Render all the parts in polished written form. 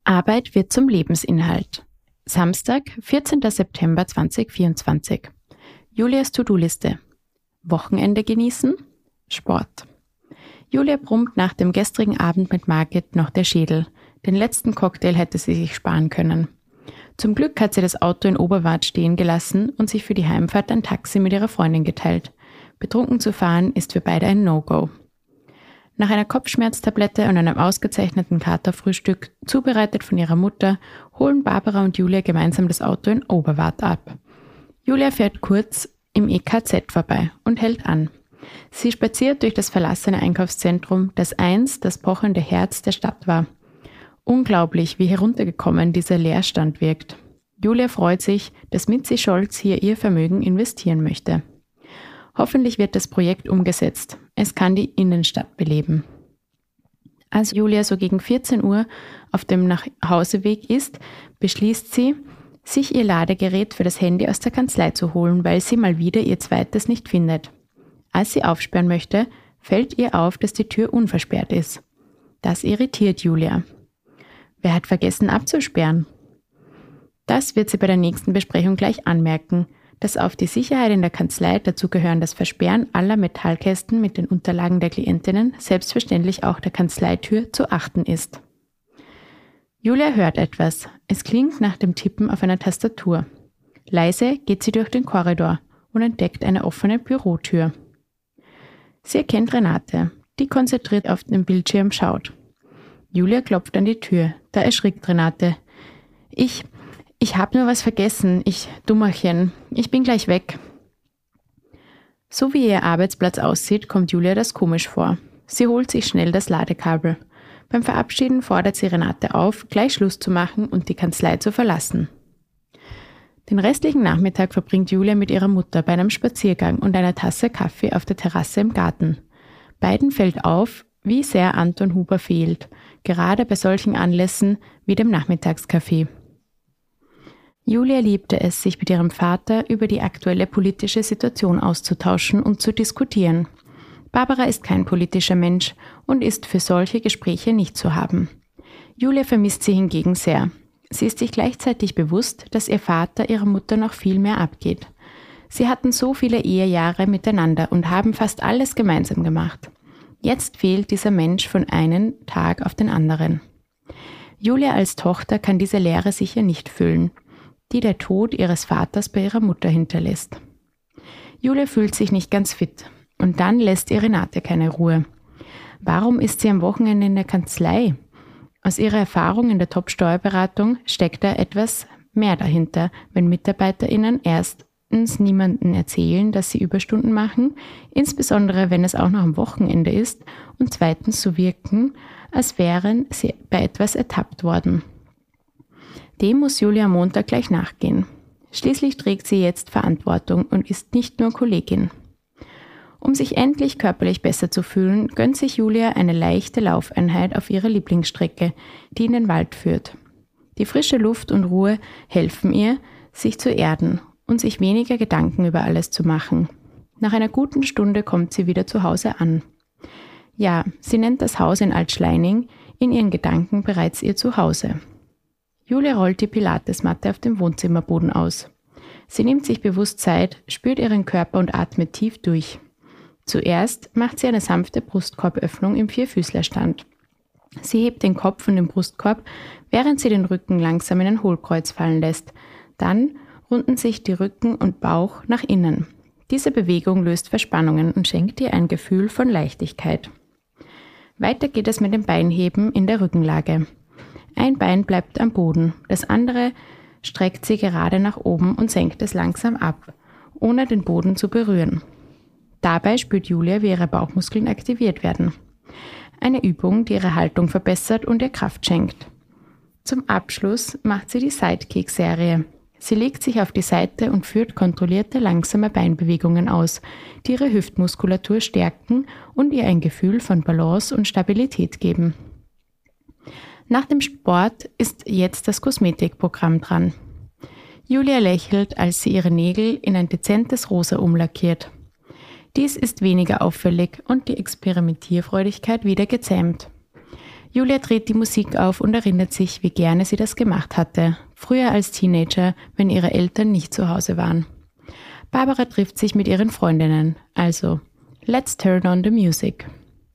Arbeit wird zum Lebensinhalt. Samstag, 14. September 2024. Julias To-Do-Liste. Wochenende genießen? Sport. Julia brummt nach dem gestrigen Abend mit Margit noch der Schädel. Den letzten Cocktail hätte sie sich sparen können. Zum Glück hat sie das Auto in Oberwart stehen gelassen und sich für die Heimfahrt ein Taxi mit ihrer Freundin geteilt. Betrunken zu fahren ist für beide ein No-Go. Nach einer Kopfschmerztablette und einem ausgezeichneten Katerfrühstück, zubereitet von ihrer Mutter, holen Barbara und Julia gemeinsam das Auto in Oberwart ab. Julia fährt kurz im EKZ vorbei und hält an. Sie spaziert durch das verlassene Einkaufszentrum, das einst das pochende Herz der Stadt war. Unglaublich, wie heruntergekommen dieser Leerstand wirkt. Julia freut sich, dass Mitzi Scholz hier ihr Vermögen investieren möchte. Hoffentlich wird das Projekt umgesetzt. Es kann die Innenstadt beleben. Als Julia so gegen 14 Uhr auf dem Nachhauseweg ist, beschließt sie, sich ihr Ladegerät für das Handy aus der Kanzlei zu holen, weil sie mal wieder ihr zweites nicht findet. Als sie aufsperren möchte, fällt ihr auf, dass die Tür unversperrt ist. Das irritiert Julia. Wer hat vergessen abzusperren? Das wird sie bei der nächsten Besprechung gleich anmerken, dass auf die Sicherheit in der Kanzlei, dazu gehören das Versperren aller Metallkästen mit den Unterlagen der Klientinnen, selbstverständlich auch der Kanzleitür, zu achten ist. Julia hört etwas. Es klingt nach dem Tippen auf einer Tastatur. Leise geht sie durch den Korridor und entdeckt eine offene Bürotür. Sie erkennt Renate, die konzentriert auf den Bildschirm schaut. Julia klopft an die Tür. Da erschrickt Renate. Ich habe nur was vergessen, Dummerchen. Ich bin gleich weg. So wie ihr Arbeitsplatz aussieht, kommt Julia das komisch vor. Sie holt sich schnell das Ladekabel. Beim Verabschieden fordert sie Renate auf, gleich Schluss zu machen und die Kanzlei zu verlassen. Den restlichen Nachmittag verbringt Julia mit ihrer Mutter bei einem Spaziergang und einer Tasse Kaffee auf der Terrasse im Garten. Beiden fällt auf, wie sehr Anton Huber fehlt, gerade bei solchen Anlässen wie dem Nachmittagskaffee. Julia liebte es, sich mit ihrem Vater über die aktuelle politische Situation auszutauschen und zu diskutieren. Barbara ist kein politischer Mensch und ist für solche Gespräche nicht zu haben. Julia vermisst sie hingegen sehr. Sie ist sich gleichzeitig bewusst, dass ihr Vater ihrer Mutter noch viel mehr abgeht. Sie hatten so viele Ehejahre miteinander und haben fast alles gemeinsam gemacht. Jetzt fehlt dieser Mensch von einem Tag auf den anderen. Julia als Tochter kann diese Leere sicher nicht füllen, die der Tod ihres Vaters bei ihrer Mutter hinterlässt. Julia fühlt sich nicht ganz fit und dann lässt ihr Renate keine Ruhe. Warum ist sie am Wochenende in der Kanzlei? Aus ihrer Erfahrung in der Top-Steuerberatung steckt da etwas mehr dahinter, wenn MitarbeiterInnen erstens niemandem erzählen, dass sie Überstunden machen, insbesondere wenn es auch noch am Wochenende ist, und zweitens so wirken, als wären sie bei etwas ertappt worden. Dem muss Julia am Montag gleich nachgehen. Schließlich trägt sie jetzt Verantwortung und ist nicht nur Kollegin. Um sich endlich körperlich besser zu fühlen, gönnt sich Julia eine leichte Laufeinheit auf ihrer Lieblingsstrecke, die in den Wald führt. Die frische Luft und Ruhe helfen ihr, sich zu erden und sich weniger Gedanken über alles zu machen. Nach einer guten Stunde kommt sie wieder zu Hause an. Ja, sie nennt das Haus in Altschleining in ihren Gedanken bereits ihr Zuhause. Julia rollt die Pilatesmatte auf dem Wohnzimmerboden aus. Sie nimmt sich bewusst Zeit, spürt ihren Körper und atmet tief durch. Zuerst macht sie eine sanfte Brustkorböffnung im Vierfüßlerstand. Sie hebt den Kopf von dem Brustkorb, während sie den Rücken langsam in ein Hohlkreuz fallen lässt. Dann runden sich die Rücken und Bauch nach innen. Diese Bewegung löst Verspannungen und schenkt ihr ein Gefühl von Leichtigkeit. Weiter geht es mit dem Beinheben in der Rückenlage. Ein Bein bleibt am Boden, das andere streckt sie gerade nach oben und senkt es langsam ab, ohne den Boden zu berühren. Dabei spürt Julia, wie ihre Bauchmuskeln aktiviert werden. Eine Übung, die ihre Haltung verbessert und ihr Kraft schenkt. Zum Abschluss macht sie die Sidekick-Serie. Sie legt sich auf die Seite und führt kontrollierte, langsame Beinbewegungen aus, die ihre Hüftmuskulatur stärken und ihr ein Gefühl von Balance und Stabilität geben. Nach dem Sport ist jetzt das Kosmetikprogramm dran. Julia lächelt, als sie ihre Nägel in ein dezentes Rosa umlackiert. Dies ist weniger auffällig und die Experimentierfreudigkeit wieder gezähmt. Julia dreht die Musik auf und erinnert sich, wie gerne sie das gemacht hatte, früher als Teenager, wenn ihre Eltern nicht zu Hause waren. Barbara trifft sich mit ihren Freundinnen, also let's turn on the music.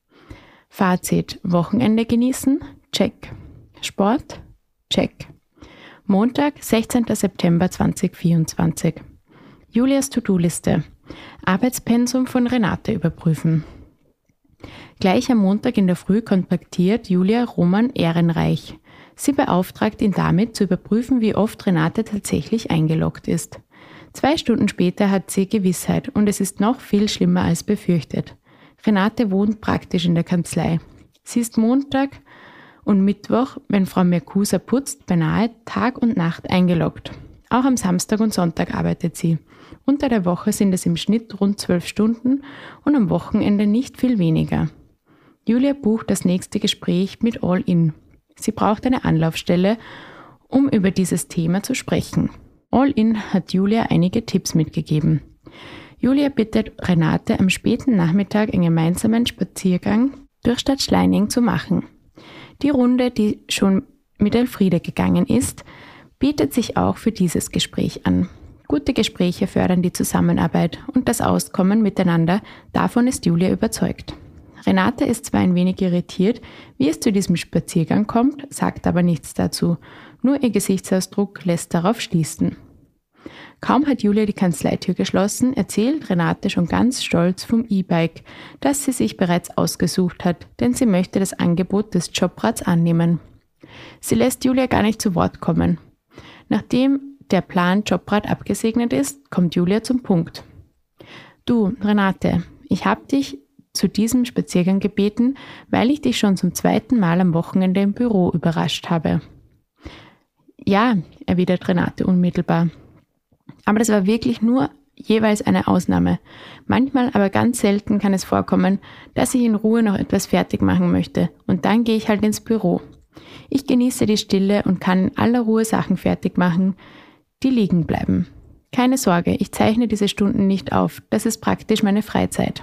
Fazit: Wochenende genießen? Check. Sport? Check. Montag, 16. September 2024. Julias To-Do-Liste. Arbeitspensum von Renate überprüfen. Gleich am Montag in der Früh kontaktiert Julia Roman Ehrenreich. Sie beauftragt ihn damit, zu überprüfen, wie oft Renate tatsächlich eingeloggt ist. 2 Stunden später hat sie Gewissheit und es ist noch viel schlimmer als befürchtet. Renate wohnt praktisch in der Kanzlei. Sie ist Montag und Mittwoch, wenn Frau Mercusa putzt, beinahe Tag und Nacht eingeloggt. Auch am Samstag und Sonntag arbeitet sie. Unter der Woche sind es im Schnitt rund 12 Stunden und am Wochenende nicht viel weniger. Julia bucht das nächste Gespräch mit All In. Sie braucht eine Anlaufstelle, um über dieses Thema zu sprechen. All In hat Julia einige Tipps mitgegeben. Julia bittet Renate, am späten Nachmittag einen gemeinsamen Spaziergang durch Stadt Schleining zu machen. Die Runde, die schon mit Elfriede gegangen ist, bietet sich auch für dieses Gespräch an. Gute Gespräche fördern die Zusammenarbeit und das Auskommen miteinander, davon ist Julia überzeugt. Renate ist zwar ein wenig irritiert, wie es zu diesem Spaziergang kommt, sagt aber nichts dazu. Nur ihr Gesichtsausdruck lässt darauf schließen. Kaum hat Julia die Kanzleitür geschlossen, erzählt Renate schon ganz stolz vom E-Bike, das sie sich bereits ausgesucht hat, denn sie möchte das Angebot des Jobrats annehmen. Sie lässt Julia gar nicht zu Wort kommen. Nachdem der Plan Jobrad abgesegnet ist, kommt Julia zum Punkt. Du, Renate, ich habe dich zu diesem Spaziergang gebeten, weil ich dich schon zum 2. Mal am Wochenende im Büro überrascht habe. Ja, erwidert Renate unmittelbar. Aber das war wirklich nur jeweils eine Ausnahme. Manchmal, aber ganz selten kann es vorkommen, dass ich in Ruhe noch etwas fertig machen möchte und dann gehe ich halt ins Büro. Ich genieße die Stille und kann in aller Ruhe Sachen fertig machen, die liegen bleiben. Keine Sorge, ich zeichne diese Stunden nicht auf, das ist praktisch meine Freizeit.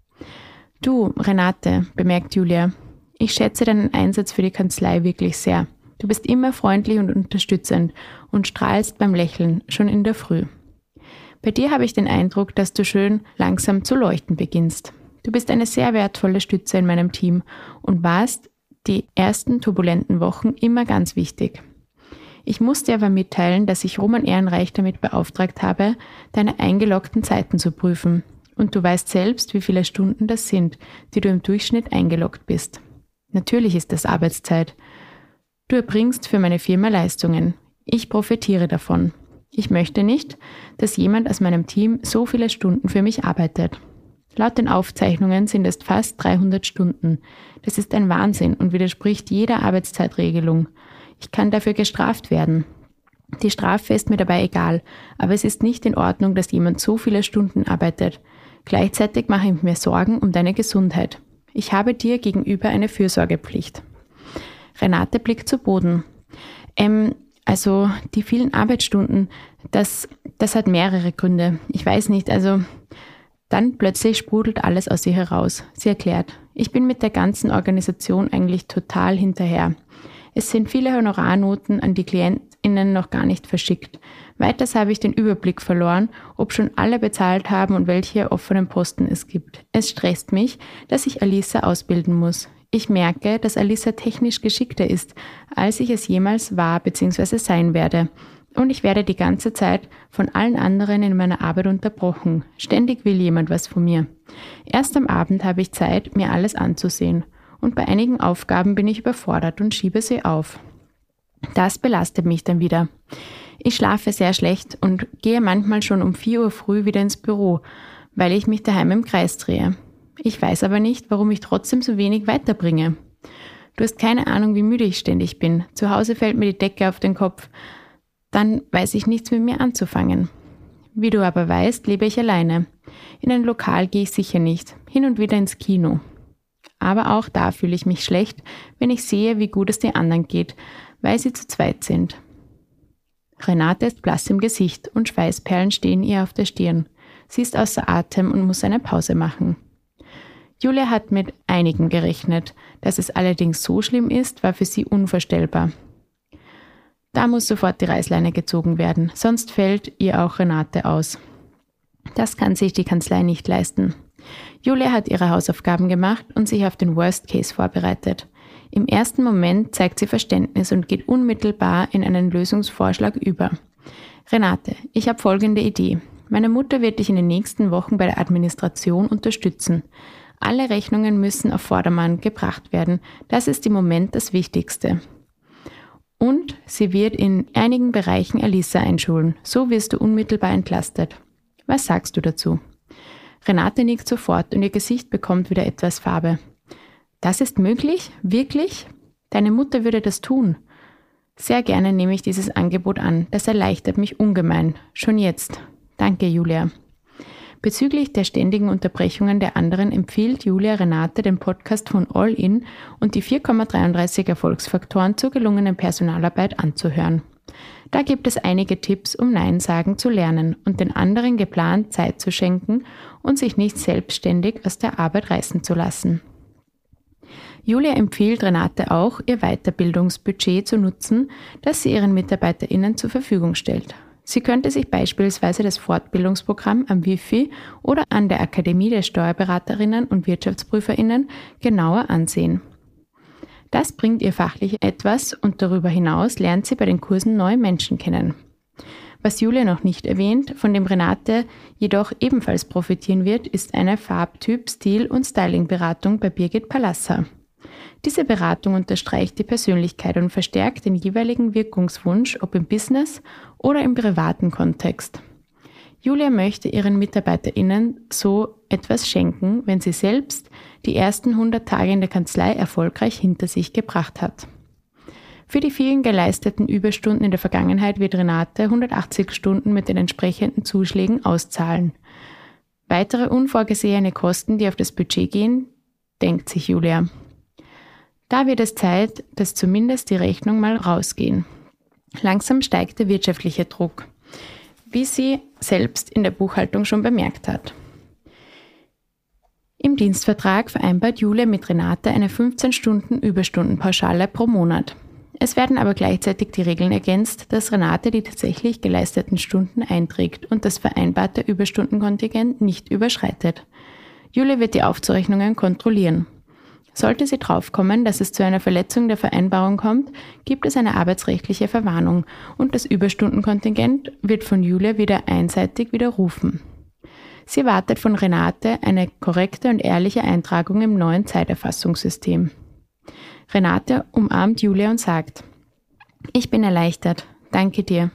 Du, Renate, bemerkt Julia, ich schätze deinen Einsatz für die Kanzlei wirklich sehr. Du bist immer freundlich und unterstützend und strahlst beim Lächeln, schon in der Früh. Bei dir habe ich den Eindruck, dass du schön langsam zu leuchten beginnst. Du bist eine sehr wertvolle Stütze in meinem Team und warst die ersten turbulenten Wochen immer ganz wichtig. Ich muss dir aber mitteilen, dass ich Roman Ehrenreich damit beauftragt habe, deine eingeloggten Zeiten zu prüfen. Und du weißt selbst, wie viele Stunden das sind, die du im Durchschnitt eingeloggt bist. Natürlich ist das Arbeitszeit. Du erbringst für meine Firma Leistungen. Ich profitiere davon. Ich möchte nicht, dass jemand aus meinem Team so viele Stunden für mich arbeitet. Laut den Aufzeichnungen sind es fast 300 Stunden. Das ist ein Wahnsinn und widerspricht jeder Arbeitszeitregelung. Ich kann dafür gestraft werden. Die Strafe ist mir dabei egal, aber es ist nicht in Ordnung, dass jemand so viele Stunden arbeitet. Gleichzeitig mache ich mir Sorgen um deine Gesundheit. Ich habe dir gegenüber eine Fürsorgepflicht. Renate blickt zu Boden. Also die vielen Arbeitsstunden, das hat mehrere Gründe. Ich weiß nicht, Dann plötzlich sprudelt alles aus ihr heraus. Sie erklärt, ich bin mit der ganzen Organisation eigentlich total hinterher. Es sind viele Honorarnoten an die KlientInnen noch gar nicht verschickt. Weiters habe ich den Überblick verloren, ob schon alle bezahlt haben und welche offenen Posten es gibt. Es stresst mich, dass ich Alisa ausbilden muss. Ich merke, dass Alisa technisch geschickter ist, als ich es jemals war bzw. sein werde. Und ich werde die ganze Zeit von allen anderen in meiner Arbeit unterbrochen. Ständig will jemand was von mir. Erst am Abend habe ich Zeit, mir alles anzusehen. Und bei einigen Aufgaben bin ich überfordert und schiebe sie auf. Das belastet mich dann wieder. Ich schlafe sehr schlecht und gehe manchmal schon um 4 Uhr früh wieder ins Büro, weil ich mich daheim im Kreis drehe. Ich weiß aber nicht, warum ich trotzdem so wenig weiterbringe. Du hast keine Ahnung, wie müde ich ständig bin. Zu Hause fällt mir die Decke auf den Kopf. Dann weiß ich nichts mit mir anzufangen. Wie du aber weißt, lebe ich alleine. In ein Lokal gehe ich sicher nicht, hin und wieder ins Kino. Aber auch da fühle ich mich schlecht, wenn ich sehe, wie gut es den anderen geht, weil sie zu zweit sind. Renate ist blass im Gesicht und Schweißperlen stehen ihr auf der Stirn. Sie ist außer Atem und muss eine Pause machen. Julia hat mit einigen gerechnet. Dass es allerdings so schlimm ist, war für sie unvorstellbar. Da muss sofort die Reißleine gezogen werden, sonst fällt ihr auch Renate aus. Das kann sich die Kanzlei nicht leisten. Julia hat ihre Hausaufgaben gemacht und sich auf den Worst Case vorbereitet. Im ersten Moment zeigt sie Verständnis und geht unmittelbar in einen Lösungsvorschlag über. Renate, ich habe folgende Idee. Meine Mutter wird dich in den nächsten Wochen bei der Administration unterstützen. Alle Rechnungen müssen auf Vordermann gebracht werden. Das ist im Moment das Wichtigste. Und sie wird in einigen Bereichen Alisa einschulen. So wirst du unmittelbar entlastet. Was sagst du dazu? Renate nickt sofort und ihr Gesicht bekommt wieder etwas Farbe. Das ist möglich? Wirklich? Deine Mutter würde das tun. Sehr gerne nehme ich dieses Angebot an. Das erleichtert mich ungemein. Schon jetzt. Danke, Julia. Bezüglich der ständigen Unterbrechungen der anderen empfiehlt Julia Renate den Podcast von All In und die 4,33 Erfolgsfaktoren zur gelungenen Personalarbeit anzuhören. Da gibt es einige Tipps, um Nein sagen zu lernen und den anderen geplant Zeit zu schenken und sich nicht selbstständig aus der Arbeit reißen zu lassen. Julia empfiehlt Renate auch, ihr Weiterbildungsbudget zu nutzen, das sie ihren MitarbeiterInnen zur Verfügung stellt. Sie könnte sich beispielsweise das Fortbildungsprogramm am WIFI oder an der Akademie der Steuerberaterinnen und WirtschaftsprüferInnen genauer ansehen. Das bringt ihr fachlich etwas und darüber hinaus lernt sie bei den Kursen neue Menschen kennen. Was Julia noch nicht erwähnt, von dem Renate jedoch ebenfalls profitieren wird, ist eine Farbtyp-, Stil- und Styling-Beratung bei Birgit Palassa. Diese Beratung unterstreicht die Persönlichkeit und verstärkt den jeweiligen Wirkungswunsch, ob im Business oder im privaten Kontext. Julia möchte ihren MitarbeiterInnen so etwas schenken, wenn sie selbst die ersten 100 Tage in der Kanzlei erfolgreich hinter sich gebracht hat. Für die vielen geleisteten Überstunden in der Vergangenheit wird Renate 180 Stunden mit den entsprechenden Zuschlägen auszahlen. Weitere unvorgesehene Kosten, die auf das Budget gehen, denkt sich Julia. Da wird es Zeit, dass zumindest die Rechnung mal rausgehen. Langsam steigt der wirtschaftliche Druck, wie sie selbst in der Buchhaltung schon bemerkt hat. Im Dienstvertrag vereinbart Julia mit Renate eine 15-Stunden-Überstundenpauschale pro Monat. Es werden aber gleichzeitig die Regeln ergänzt, dass Renate die tatsächlich geleisteten Stunden einträgt und das vereinbarte Überstundenkontingent nicht überschreitet. Julia wird die Aufzeichnungen kontrollieren. Sollte sie draufkommen, dass es zu einer Verletzung der Vereinbarung kommt, gibt es eine arbeitsrechtliche Verwarnung und das Überstundenkontingent wird von Julia wieder einseitig widerrufen. Sie erwartet von Renate eine korrekte und ehrliche Eintragung im neuen Zeiterfassungssystem. Renate umarmt Julia und sagt: Ich bin erleichtert, danke dir.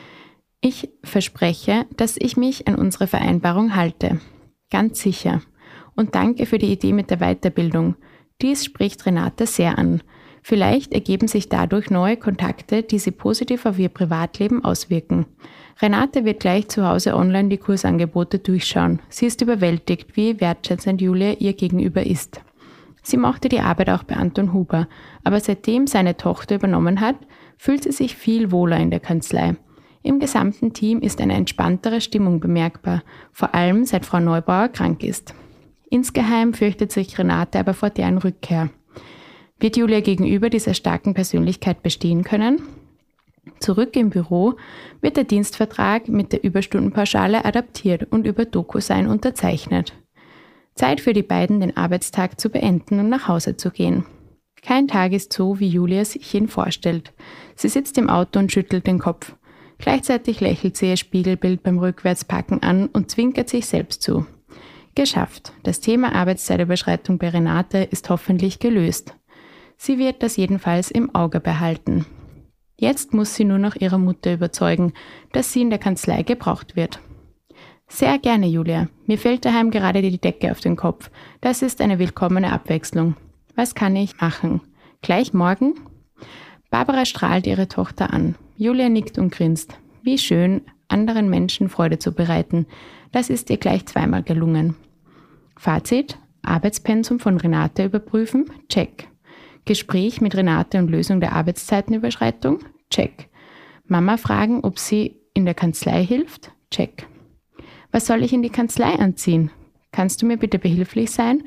Ich verspreche, dass ich mich an unsere Vereinbarung halte. Ganz sicher. Und danke für die Idee mit der Weiterbildung. Dies spricht Renate sehr an. Vielleicht ergeben sich dadurch neue Kontakte, die sie positiv auf ihr Privatleben auswirken. Renate wird gleich zu Hause online die Kursangebote durchschauen. Sie ist überwältigt, wie wertschätzend Julia ihr gegenüber ist. Sie mochte die Arbeit auch bei Anton Huber, aber seitdem seine Tochter übernommen hat, fühlt sie sich viel wohler in der Kanzlei. Im gesamten Team ist eine entspanntere Stimmung bemerkbar, vor allem seit Frau Neubauer krank ist. Insgeheim fürchtet sich Renate aber vor deren Rückkehr. Wird Julia gegenüber dieser starken Persönlichkeit bestehen können? Zurück im Büro wird der Dienstvertrag mit der Überstundenpauschale adaptiert und über DocuSign unterzeichnet. Zeit für die beiden, den Arbeitstag zu beenden und nach Hause zu gehen. Kein Tag ist so, wie Julia sich ihn vorstellt. Sie sitzt im Auto und schüttelt den Kopf. Gleichzeitig lächelt sie ihr Spiegelbild beim Rückwärtsparken an und zwinkert sich selbst zu. Geschafft. Das Thema Arbeitszeitüberschreitung bei Renate ist hoffentlich gelöst. Sie wird das jedenfalls im Auge behalten. Jetzt muss sie nur noch ihre Mutter überzeugen, dass sie in der Kanzlei gebraucht wird. Sehr gerne, Julia. Mir fällt daheim gerade die Decke auf den Kopf. Das ist eine willkommene Abwechslung. Was kann ich machen? Gleich morgen? Barbara strahlt ihre Tochter an. Julia nickt und grinst. Wie schön, anderen Menschen Freude zu bereiten. Das ist ihr gleich zweimal gelungen. Fazit: Arbeitspensum von Renate überprüfen? Check. Gespräch mit Renate und Lösung der Arbeitszeitenüberschreitung? Check. Mama fragen, ob sie in der Kanzlei hilft? Check. Was soll ich in die Kanzlei anziehen? Kannst du mir bitte behilflich sein?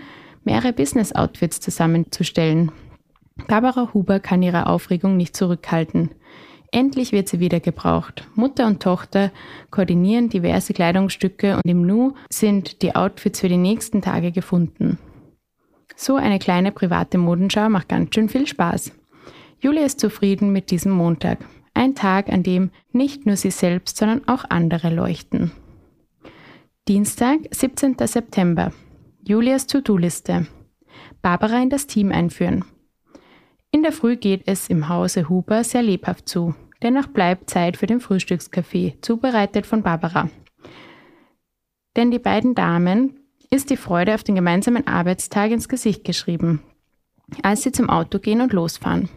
mehrere Business-Outfits zusammenzustellen. Barbara Huber kann ihre Aufregung nicht zurückhalten. Endlich wird sie wieder gebraucht. Mutter und Tochter koordinieren diverse Kleidungsstücke und im Nu sind die Outfits für die nächsten Tage gefunden. So eine kleine private Modenschau macht ganz schön viel Spaß. Julia ist zufrieden mit diesem Montag. Ein Tag, an dem nicht nur sie selbst, sondern auch andere leuchten. Dienstag, 17. September. Julias To-Do-Liste. Barbara in das Team einführen. In der Früh geht es im Hause Huber sehr lebhaft zu. Dennoch bleibt Zeit für den Frühstückskaffee, zubereitet von Barbara. Denn die beiden Damen ist die Freude auf den gemeinsamen Arbeitstag ins Gesicht geschrieben, als sie zum Auto gehen und losfahren.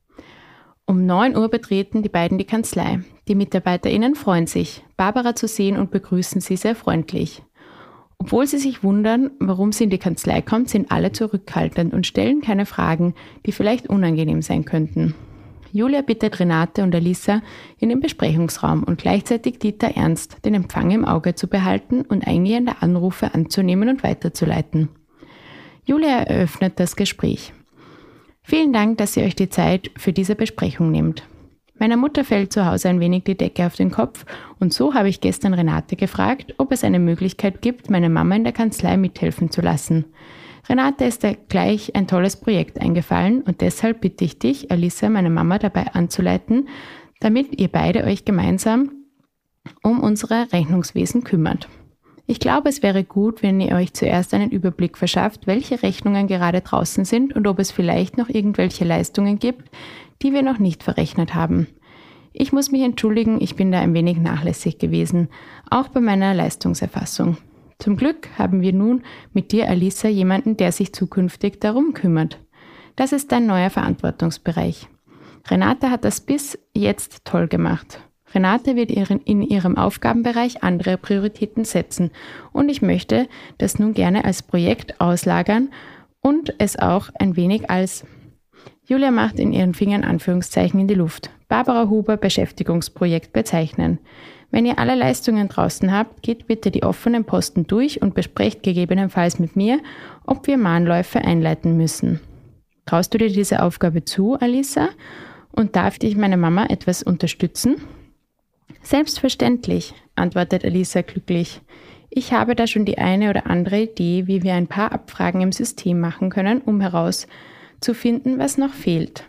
Um 9 Uhr betreten die beiden die Kanzlei. Die MitarbeiterInnen freuen sich, Barbara zu sehen und begrüßen sie sehr freundlich. Obwohl sie sich wundern, warum sie in die Kanzlei kommt, sind alle zurückhaltend und stellen keine Fragen, die vielleicht unangenehm sein könnten. Julia bittet Renate und Alisa in den Besprechungsraum und gleichzeitig Dieter Ernst, den Empfang im Auge zu behalten und eingehende Anrufe anzunehmen und weiterzuleiten. Julia eröffnet das Gespräch. Vielen Dank, dass ihr euch die Zeit für diese Besprechung nehmt. Meiner Mutter fällt zu Hause ein wenig die Decke auf den Kopf und so habe ich gestern Renate gefragt, ob es eine Möglichkeit gibt, meine Mama in der Kanzlei mithelfen zu lassen. Renate ist da gleich ein tolles Projekt eingefallen und deshalb bitte ich dich, Alisa, meine Mama dabei anzuleiten, damit ihr beide euch gemeinsam um unsere Rechnungswesen kümmert. Ich glaube, es wäre gut, wenn ihr euch zuerst einen Überblick verschafft, welche Rechnungen gerade draußen sind und ob es vielleicht noch irgendwelche Leistungen gibt, die wir noch nicht verrechnet haben. Ich muss mich entschuldigen, ich bin da ein wenig nachlässig gewesen, auch bei meiner Leistungserfassung. Zum Glück haben wir nun mit dir, Alisa, jemanden, der sich zukünftig darum kümmert. Das ist dein neuer Verantwortungsbereich. Renate hat das bis jetzt toll gemacht. Renate wird in ihrem Aufgabenbereich andere Prioritäten setzen und ich möchte das nun gerne als Projekt auslagern und es auch ein wenig als Julia macht in ihren Fingern Anführungszeichen in die Luft. Barbara Huber Beschäftigungsprojekt bezeichnen. Wenn ihr alle Leistungen draußen habt, geht bitte die offenen Posten durch und besprecht gegebenenfalls mit mir, ob wir Mahnläufe einleiten müssen. Traust du dir diese Aufgabe zu, Alisa? Und darf dich meine Mama etwas unterstützen? Selbstverständlich, antwortet Alisa glücklich. Ich habe da schon die eine oder andere Idee, wie wir ein paar Abfragen im System machen können, um herauszufinden, was noch fehlt.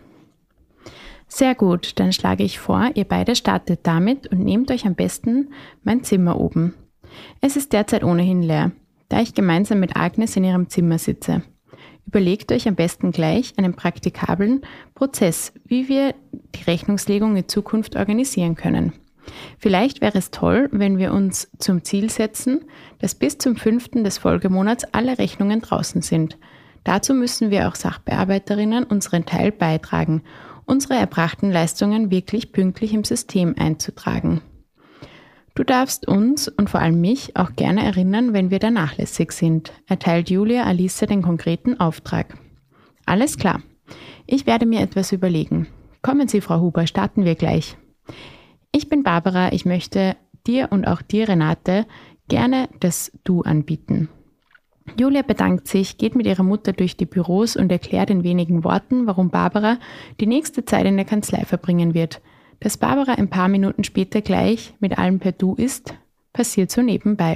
Sehr gut, dann schlage ich vor, ihr beide startet damit und nehmt euch am besten mein Zimmer oben. Es ist derzeit ohnehin leer, da ich gemeinsam mit Agnes in ihrem Zimmer sitze. Überlegt euch am besten gleich einen praktikablen Prozess, wie wir die Rechnungslegung in Zukunft organisieren können. Vielleicht wäre es toll, wenn wir uns zum Ziel setzen, dass bis zum 5. des Folgemonats alle Rechnungen draußen sind. Dazu müssen wir auch Sachbearbeiterinnen unseren Teil beitragen, unsere erbrachten Leistungen wirklich pünktlich im System einzutragen. Du darfst uns und vor allem mich auch gerne erinnern, wenn wir da nachlässig sind, erteilt Julia Alisa den konkreten Auftrag. Alles klar. Ich werde mir etwas überlegen. Kommen Sie, Frau Huber, starten wir gleich. Ich bin Barbara, ich möchte dir und auch dir, Renate, gerne das Du anbieten. Julia bedankt sich, geht mit ihrer Mutter durch die Büros und erklärt in wenigen Worten, warum Barbara die nächste Zeit in der Kanzlei verbringen wird. Dass Barbara ein paar Minuten später gleich mit allem per Du ist, passiert so nebenbei.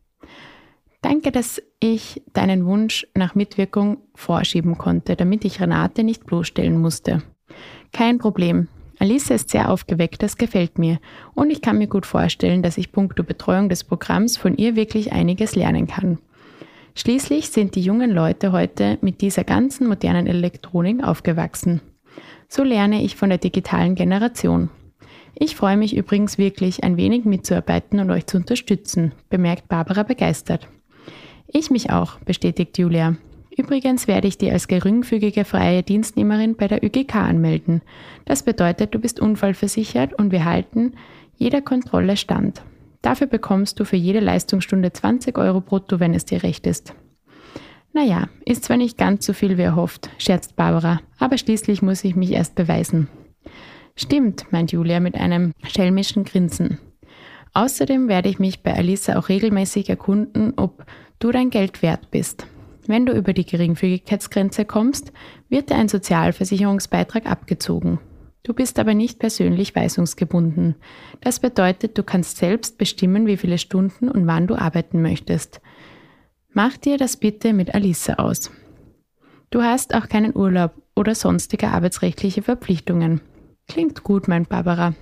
Danke, dass ich deinen Wunsch nach Mitwirkung vorschieben konnte, damit ich Renate nicht bloßstellen musste. Kein Problem. Alisa ist sehr aufgeweckt, das gefällt mir. Und ich kann mir gut vorstellen, dass ich puncto Betreuung des Programms von ihr wirklich einiges lernen kann. Schließlich sind die jungen Leute heute mit dieser ganzen modernen Elektronik aufgewachsen. So lerne ich von der digitalen Generation. Ich freue mich übrigens wirklich, ein wenig mitzuarbeiten und euch zu unterstützen, bemerkt Barbara begeistert. Ich mich auch, bestätigt Julia. Übrigens werde ich dir als geringfügige freie Dienstnehmerin bei der ÖGK anmelden. Das bedeutet, du bist unfallversichert und wir halten jeder Kontrolle stand. Dafür bekommst du für jede Leistungsstunde 20 € brutto, wenn es dir recht ist. Naja, ist zwar nicht ganz so viel wie erhofft, scherzt Barbara, aber schließlich muss ich mich erst beweisen. Stimmt, meint Julia mit einem schelmischen Grinsen. Außerdem werde ich mich bei Alisa auch regelmäßig erkunden, ob du dein Geld wert bist. Wenn du über die Geringfügigkeitsgrenze kommst, wird dir ein Sozialversicherungsbeitrag abgezogen. Du bist aber nicht persönlich weisungsgebunden. Das bedeutet, du kannst selbst bestimmen, wie viele Stunden und wann du arbeiten möchtest. Mach dir das bitte mit Alisa aus. Du hast auch keinen Urlaub oder sonstige arbeitsrechtliche Verpflichtungen. Klingt gut, mein Barbara.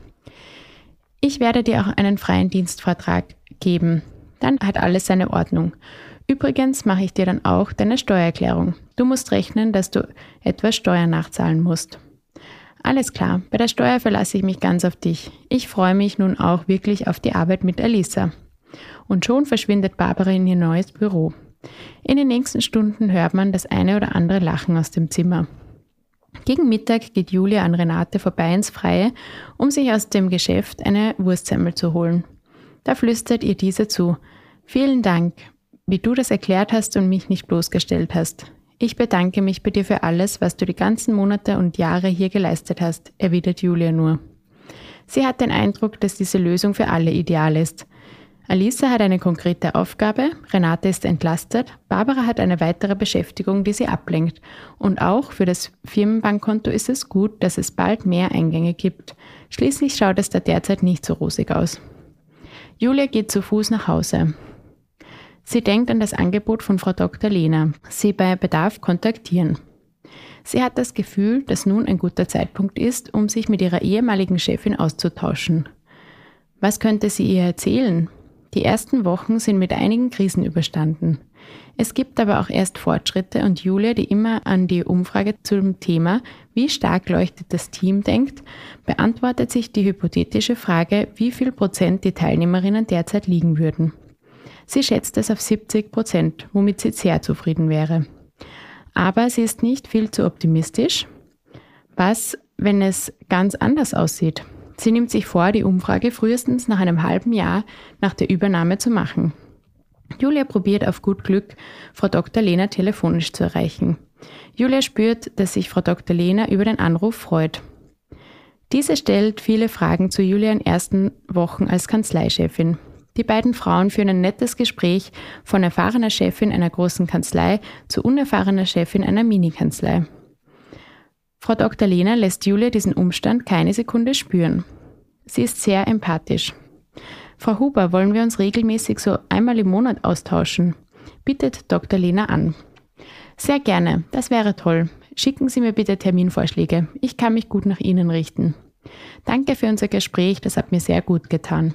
Ich werde dir auch einen freien Dienstvertrag geben. Dann hat alles seine Ordnung. Übrigens mache ich dir dann auch deine Steuererklärung. Du musst rechnen, dass du etwas Steuern nachzahlen musst. Alles klar, bei der Steuer verlasse ich mich ganz auf dich. Ich freue mich nun auch wirklich auf die Arbeit mit Alisa. Und schon verschwindet Barbara in ihr neues Büro. In den nächsten Stunden hört man das eine oder andere Lachen aus dem Zimmer. Gegen Mittag geht Julia an Renate vorbei ins Freie, um sich aus dem Geschäft eine Wurstsemmel zu holen. Da flüstert ihr diese zu. Vielen Dank, wie du das erklärt hast und mich nicht bloßgestellt hast. Ich bedanke mich bei dir für alles, was du die ganzen Monate und Jahre hier geleistet hast, erwidert Julia nur. Sie hat den Eindruck, dass diese Lösung für alle ideal ist. Alisa hat eine konkrete Aufgabe, Renate ist entlastet, Barbara hat eine weitere Beschäftigung, die sie ablenkt. Und auch für das Firmenbankkonto ist es gut, dass es bald mehr Eingänge gibt. Schließlich schaut es da derzeit nicht so rosig aus. Julia geht zu Fuß nach Hause. Sie denkt an das Angebot von Frau Dr. Lehner, sie bei Bedarf kontaktieren. Sie hat das Gefühl, dass nun ein guter Zeitpunkt ist, um sich mit ihrer ehemaligen Chefin auszutauschen. Was könnte sie ihr erzählen? Die ersten Wochen sind mit einigen Krisen überstanden. Es gibt aber auch erst Fortschritte und Julia, die immer an die Umfrage zum Thema „Wie stark leuchtet das Team?" denkt, beantwortet sich die hypothetische Frage, wie viel Prozent die Teilnehmerinnen derzeit liegen würden. Sie schätzt es auf 70%, womit sie sehr zufrieden wäre. Aber sie ist nicht viel zu optimistisch. Was, wenn es ganz anders aussieht? Sie nimmt sich vor, die Umfrage frühestens nach einem halben Jahr nach der Übernahme zu machen. Julia probiert auf gut Glück, Frau Dr. Lehner telefonisch zu erreichen. Julia spürt, dass sich Frau Dr. Lehner über den Anruf freut. Diese stellt viele Fragen zu Julia in den ersten Wochen als Kanzleichefin. Die beiden Frauen führen ein nettes Gespräch von erfahrener Chefin einer großen Kanzlei zu unerfahrener Chefin einer Mini-Kanzlei. Frau Dr. Lehner lässt Julia diesen Umstand keine Sekunde spüren. Sie ist sehr empathisch. Frau Huber, wollen wir uns regelmäßig so einmal im Monat austauschen? Bittet Dr. Lehner an. Sehr gerne, das wäre toll. Schicken Sie mir bitte Terminvorschläge. Ich kann mich gut nach Ihnen richten. Danke für unser Gespräch, das hat mir sehr gut getan.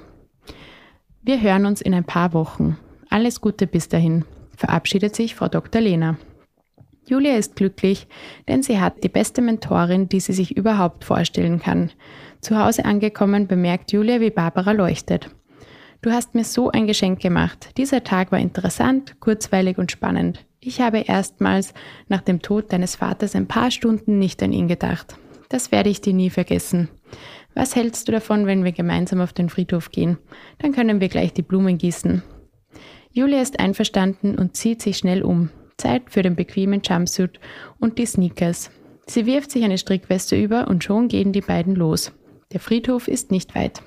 Wir hören uns in ein paar Wochen. Alles Gute bis dahin, verabschiedet sich Frau Dr. Lehner. Julia ist glücklich, denn sie hat die beste Mentorin, die sie sich überhaupt vorstellen kann. Zu Hause angekommen bemerkt Julia, wie Barbara leuchtet. Du hast mir so ein Geschenk gemacht. Dieser Tag war interessant, kurzweilig und spannend. Ich habe erstmals nach dem Tod deines Vaters ein paar Stunden nicht an ihn gedacht. Das werde ich dir nie vergessen. Was hältst du davon, wenn wir gemeinsam auf den Friedhof gehen? Dann können wir gleich die Blumen gießen. Julia ist einverstanden und zieht sich schnell um. Zeit für den bequemen Jumpsuit und die Sneakers. Sie wirft sich eine Strickweste über und schon gehen die beiden los. Der Friedhof ist nicht weit.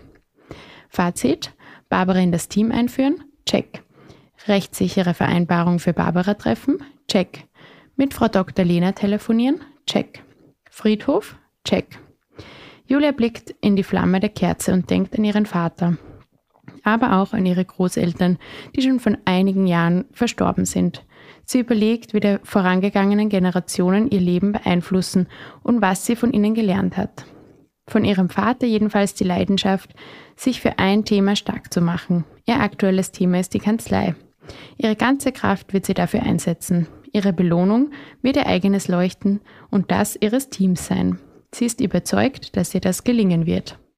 Fazit: Barbara in das Team einführen? Check. Rechtssichere Vereinbarung für Barbara treffen? Check. Mit Frau Dr. Lehner telefonieren? Check. Friedhof? Check. Julia blickt in die Flamme der Kerze und denkt an ihren Vater, aber auch an ihre Großeltern, die schon vor einigen Jahren verstorben sind. Sie überlegt, wie die vorangegangenen Generationen ihr Leben beeinflussen und was sie von ihnen gelernt hat. Von ihrem Vater jedenfalls die Leidenschaft, sich für ein Thema stark zu machen. Ihr aktuelles Thema ist die Kanzlei. Ihre ganze Kraft wird sie dafür einsetzen. Ihre Belohnung wird ihr eigenes Leuchten und das ihres Teams sein. Sie ist überzeugt, dass ihr das gelingen wird.